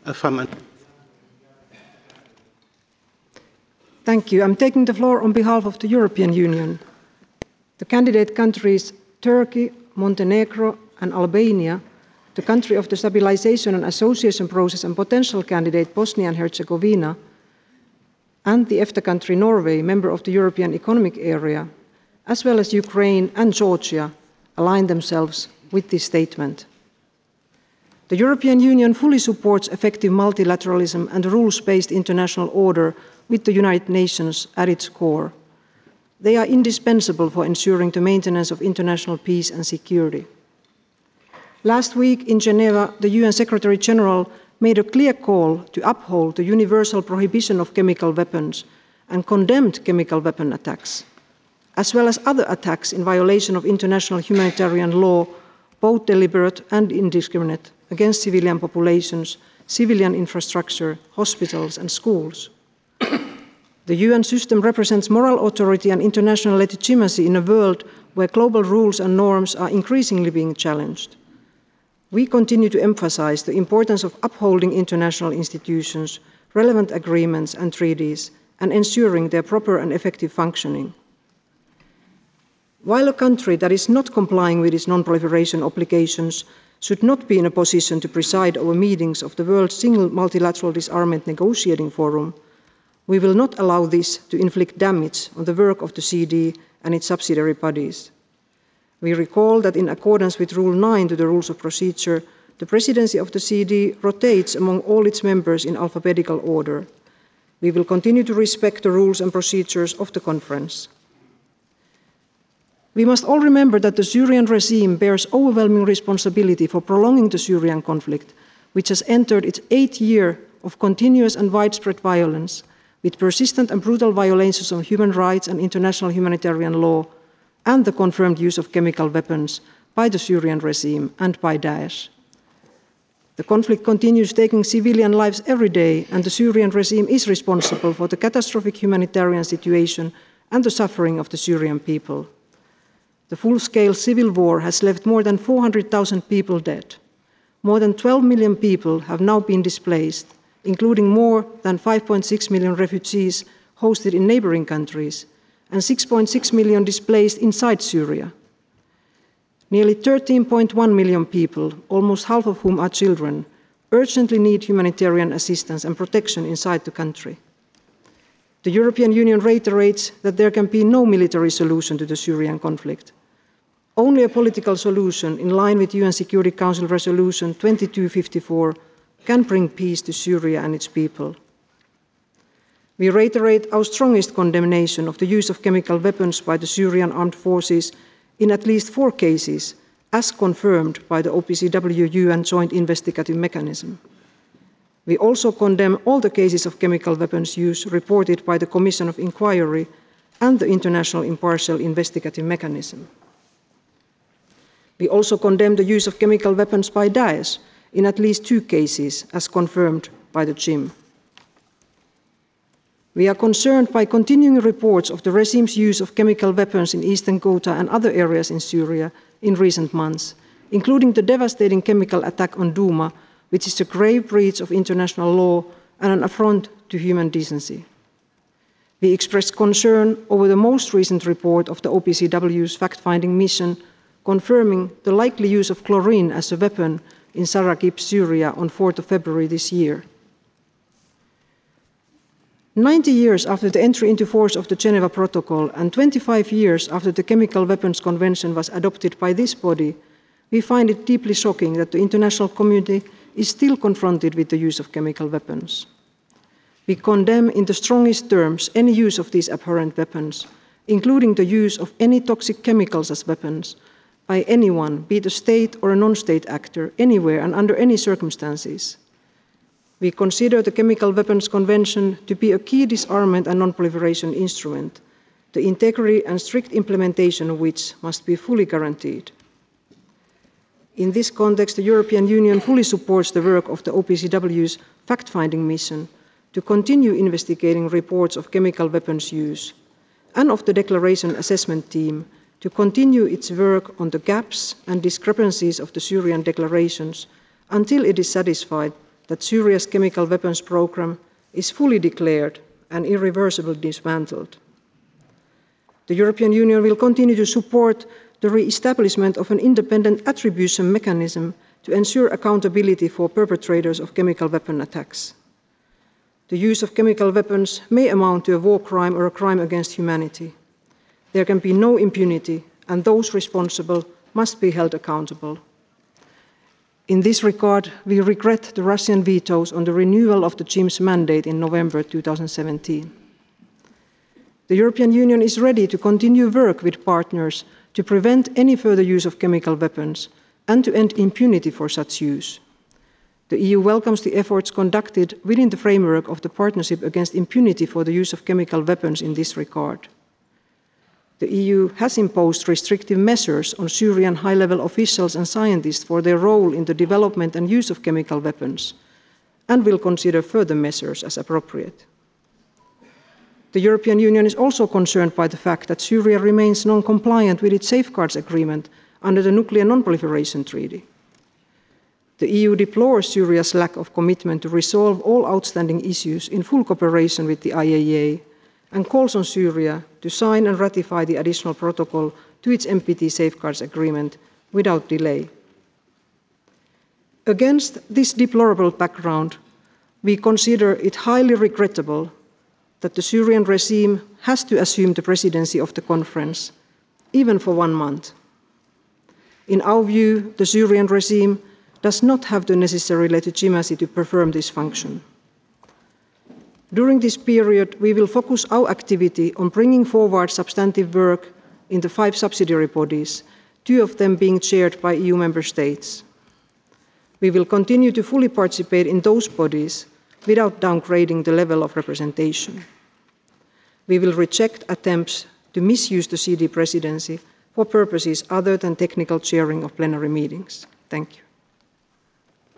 Thank you. I'm taking the floor on behalf of the European Union. The candidate countries Turkey, Montenegro and Albania, the country of the stabilization and association process and potential candidate Bosnia and Herzegovina, and the EFTA country Norway, member of the European Economic Area, as well as Ukraine and Georgia, align themselves with this statement. The European Union fully supports effective multilateralism and a rules-based international order with the United Nations at its core. They are indispensable for ensuring the maintenance of international peace and security. Last week in Geneva, the UN Secretary General made a clear call to uphold the universal prohibition of chemical weapons and condemned chemical weapon attacks, as well as other attacks in violation of international humanitarian law, both deliberate and indiscriminate, against civilian populations, civilian infrastructure, hospitals and schools. The UN system represents moral authority and international legitimacy in a world where global rules and norms are increasingly being challenged. We continue to emphasize the importance of upholding international institutions, relevant agreements and treaties, and ensuring their proper and effective functioning. While a country that is not complying with its non-proliferation obligations should not be in a position to preside over meetings of the world's single multilateral disarmament negotiating forum, we will not allow this to inflict damage on the work of the CD and its subsidiary bodies. We recall that in accordance with Rule 9 to the Rules of Procedure, the presidency of the CD rotates among all its members in alphabetical order. We will continue to respect the rules and procedures of the conference. We must all remember that the Syrian regime bears overwhelming responsibility for prolonging the Syrian conflict, which has entered its 8th year of continuous and widespread violence, with persistent and brutal violations of human rights and international humanitarian law, and the confirmed use of chemical weapons by the Syrian regime and by Daesh. The conflict continues taking civilian lives every day, and the Syrian regime is responsible for the catastrophic humanitarian situation and the suffering of the Syrian people. The full-scale civil war has left more than 400,000 people dead. More than 12 million people have now been displaced, including more than 5.6 million refugees hosted in neighboring countries, and 6.6 million displaced inside Syria. Nearly 13.1 million people, almost half of whom are children, urgently need humanitarian assistance and protection inside the country. The European Union reiterates that there can be no military solution to the Syrian conflict. Only a political solution in line with UN Security Council Resolution 2254 can bring peace to Syria and its people. We reiterate our strongest condemnation of the use of chemical weapons by the Syrian armed forces in at least 4 cases, as confirmed by the OPCW UN Joint Investigative Mechanism. We also condemn all the cases of chemical weapons use reported by the Commission of Inquiry and the International Impartial Investigative Mechanism. We also condemn the use of chemical weapons by Daesh in at least 2 cases, as confirmed by the JIM. We are concerned by continuing reports of the regime's use of chemical weapons in eastern Ghouta and other areas in Syria in recent months, including the devastating chemical attack on Douma, which is a grave breach of international law and an affront to human decency. We express concern over the most recent report of the OPCW's fact-finding mission confirming the likely use of chlorine as a weapon in Saraqib, Syria on 4th of February this year. 90 years after the entry into force of the Geneva Protocol and 25 years after the Chemical Weapons Convention was adopted by this body, we find it deeply shocking that the international community is still confronted with the use of chemical weapons. We condemn in the strongest terms any use of these abhorrent weapons, including the use of any toxic chemicals as weapons by anyone, be it a state or a non-state actor, anywhere and under any circumstances. We consider the Chemical Weapons Convention to be a key disarmament and non-proliferation instrument, the integrity and strict implementation of which must be fully guaranteed. In this context, the European Union fully supports the work of the OPCW's fact-finding mission to continue investigating reports of chemical weapons use, and of the Declaration Assessment Team to continue its work on the gaps and discrepancies of the Syrian declarations until it is satisfied that Syria's chemical weapons program is fully declared and irreversibly dismantled. The European Union will continue to support the re-establishment of an independent attribution mechanism to ensure accountability for perpetrators of chemical weapon attacks. The use of chemical weapons may amount to a war crime or a crime against humanity. There can be no impunity, and those responsible must be held accountable. In this regard, we regret the Russian vetoes on the renewal of the JIM's mandate in November 2017. The European Union is ready to continue work with partners to prevent any further use of chemical weapons and to end impunity for such use. The EU welcomes the efforts conducted within the framework of the Partnership Against Impunity for the Use of Chemical Weapons in this regard. The EU has imposed restrictive measures on Syrian high-level officials and scientists for their role in the development and use of chemical weapons, and will consider further measures as appropriate. The European Union is also concerned by the fact that Syria remains non-compliant with its safeguards agreement under the Nuclear Non-Proliferation Treaty. The EU deplores Syria's lack of commitment to resolve all outstanding issues in full cooperation with the IAEA and calls on Syria to sign and ratify the additional protocol to its NPT safeguards agreement without delay. Against this deplorable background, we consider it highly regrettable that the Syrian regime has to assume the presidency of the conference, even for 1 month. In our view, the Syrian regime does not have the necessary legitimacy to perform this function. During this period, we will focus our activity on bringing forward substantive work in the 5 subsidiary bodies, 2 of them being chaired by EU member states. We will continue to fully participate in those bodies without downgrading the level of representation. We will reject attempts to misuse the CD presidency for purposes other than technical chairing of plenary meetings. Thank you.